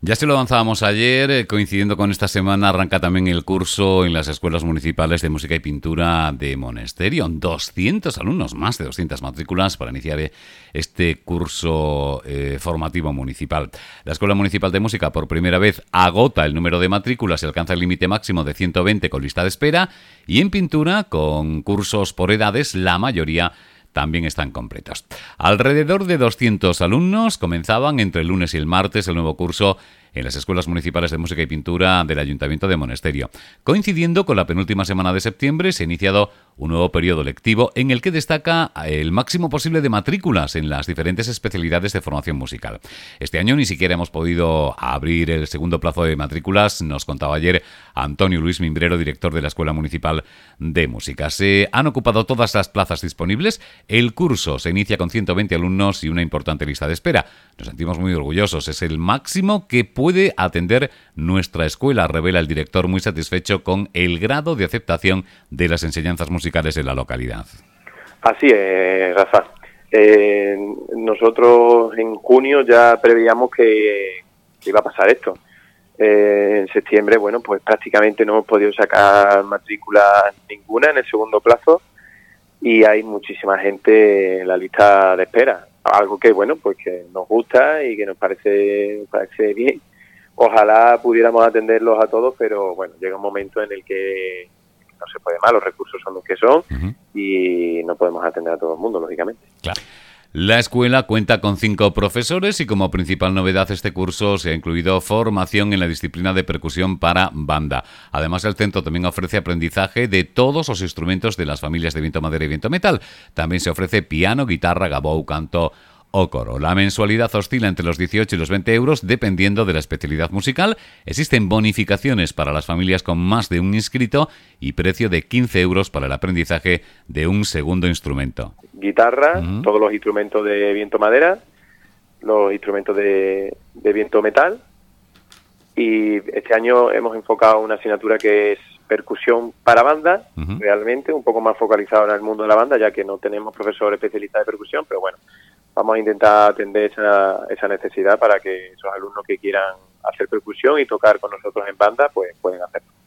Ya se lo avanzábamos ayer, coincidiendo con esta semana, arranca también el curso en las escuelas municipales de música y pintura de Monesterio. 200 alumnos, más de 200 matrículas para iniciar este curso formativo municipal. La Escuela Municipal de Música por primera vez agota el número de matrículas y alcanza el límite máximo de 120 con lista de espera. Y en pintura, con cursos por edades, la mayoría también están completos. Alrededor de 200 alumnos comenzaban entre el lunes y el martes el nuevo curso en las escuelas municipales de música y pintura del Ayuntamiento de Monesterio. Coincidiendo con la penúltima semana de septiembre, se ha iniciado un nuevo periodo lectivo en el que destaca el máximo posible de matrículas en las diferentes especialidades de formación musical. Este año ni siquiera hemos podido abrir el segundo plazo de matrículas, nos contaba ayer Antonio Luis Mimbrero, director de la Escuela Municipal de Música. Se han ocupado todas las plazas disponibles. El curso se inicia con 120 alumnos y una importante lista de espera. Nos sentimos muy orgullosos. Es el máximo que puede atender nuestra escuela, revela el director, muy satisfecho con el grado de aceptación de las enseñanzas musicales en la localidad. Así es, Rafa. Nosotros en junio ya preveíamos que iba a pasar esto. En septiembre, bueno, pues prácticamente no hemos podido sacar matrícula ninguna en el segundo plazo y hay muchísima gente en la lista de espera. Algo que, bueno, pues que nos gusta y que nos parece bien. Ojalá pudiéramos atenderlos a todos, pero bueno, llega un momento en el que no se puede más, los recursos son los que son y no podemos atender a todo el mundo, lógicamente. Claro. La escuela cuenta con 5 profesores y como principal novedad este curso se ha incluido formación en la disciplina de percusión para banda. Además, el centro también ofrece aprendizaje de todos los instrumentos de las familias de viento madera y viento metal. También se ofrece piano, guitarra, gabou, canto o coro. La mensualidad oscila entre los 18 y los 20 euros dependiendo de la especialidad musical. Existen bonificaciones para las familias con más de un inscrito y precio de 15 euros para el aprendizaje de un segundo instrumento. Guitarra, todos los instrumentos de viento madera, los instrumentos de viento metal, y este año hemos enfocado una asignatura que es percusión para banda, realmente un poco más focalizado en el mundo de la banda, ya que no tenemos profesor especialista de percusión, pero bueno, vamos a intentar atender esa necesidad para que esos alumnos que quieran hacer percusión y tocar con nosotros en banda, pues pueden hacerlo.